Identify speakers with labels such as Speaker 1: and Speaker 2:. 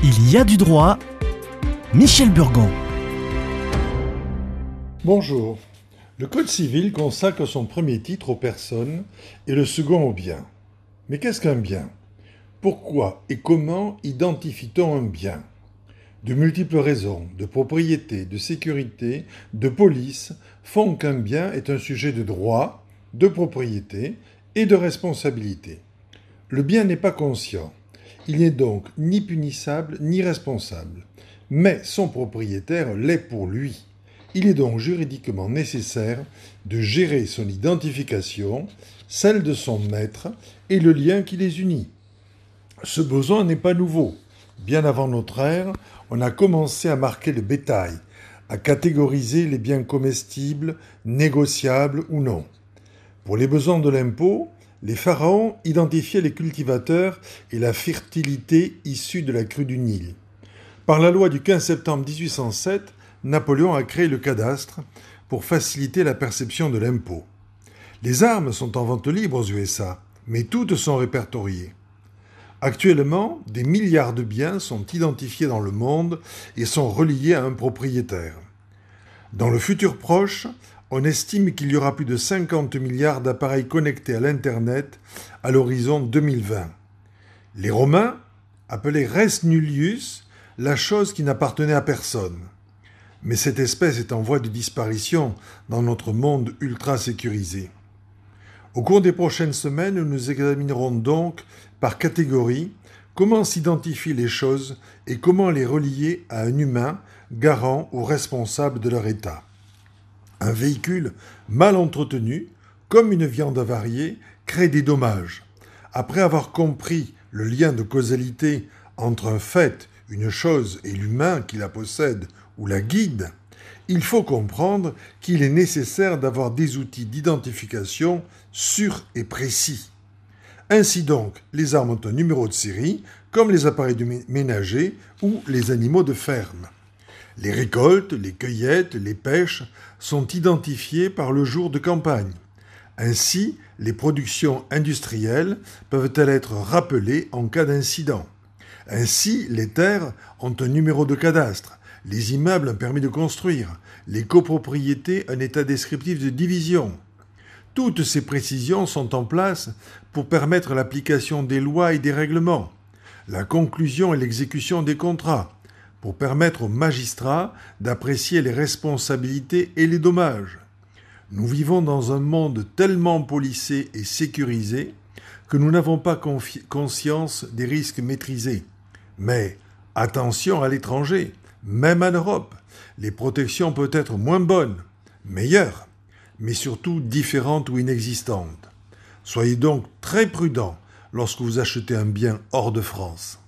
Speaker 1: Il y a du droit. Michel Burgon.
Speaker 2: Bonjour. Le Code civil consacre son premier titre aux personnes et le second aux biens. Mais qu'est-ce qu'un bien ? Pourquoi et comment identifie-t-on un bien ? De multiples raisons, de propriété, de sécurité, de police, font qu'un bien est un sujet de droit, de propriété et de responsabilité. Le bien n'est pas conscient. Il n'est donc ni punissable ni responsable. Mais son propriétaire l'est pour lui. Il est donc juridiquement nécessaire de gérer son identification, celle de son maître et le lien qui les unit. Ce besoin n'est pas nouveau. Bien avant notre ère, on a commencé à marquer le bétail, à catégoriser les biens comestibles, négociables ou non. Pour les besoins de l'impôt, les pharaons identifiaient les cultivateurs et la fertilité issue de la crue du Nil. Par la loi du 15 septembre 1807, Napoléon a créé le cadastre pour faciliter la perception de l'impôt. Les armes sont en vente libre aux USA, mais toutes sont répertoriées. Actuellement, des milliards de biens sont identifiés dans le monde et sont reliés à un propriétaire. Dans le futur proche, on estime qu'il y aura plus de 50 milliards d'appareils connectés à l'Internet à l'horizon 2020. Les Romains appelaient res nullius la chose qui n'appartenait à personne. Mais cette espèce est en voie de disparition dans notre monde ultra sécurisé. Au cours des prochaines semaines, nous examinerons donc par catégorie comment s'identifient les choses et comment les relier à un humain garant ou responsable de leur état. Un véhicule mal entretenu, comme une viande avariée, crée des dommages. Après avoir compris le lien de causalité entre un fait, une chose et l'humain qui la possède ou la guide, il faut comprendre qu'il est nécessaire d'avoir des outils d'identification sûrs et précis. Ainsi donc, les armes ont un numéro de série, comme les appareils ménagers ou les animaux de ferme. Les récoltes, les cueillettes, les pêches sont identifiées par le jour de campagne. Ainsi, les productions industrielles peuvent-elles être rappelées en cas d'incident. Ainsi, les terres ont un numéro de cadastre, les immeubles un permis de construire, les copropriétés un état descriptif de division. Toutes ces précisions sont en place pour permettre l'application des lois et des règlements, la conclusion et l'exécution des contrats, pour permettre aux magistrats d'apprécier les responsabilités et les dommages. Nous vivons dans un monde tellement policé et sécurisé que nous n'avons pas conscience des risques maîtrisés. Mais attention à l'étranger, même en Europe, les protections peuvent être moins bonnes, meilleures, mais surtout différentes ou inexistantes. Soyez donc très prudents lorsque vous achetez un bien hors de France.